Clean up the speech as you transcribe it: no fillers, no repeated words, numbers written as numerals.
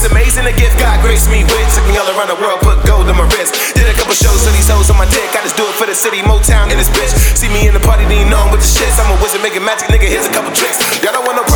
amazing, the gift God graced me with. Took me all around the world, put gold on my wrist. Did a couple shows for these hoes on my dick. I just do it for the city, Motown in this bitch. See me in the party, then you know I'm with the shits. I'm a wizard making magic, nigga, here's a couple tricks. Y'all don't want no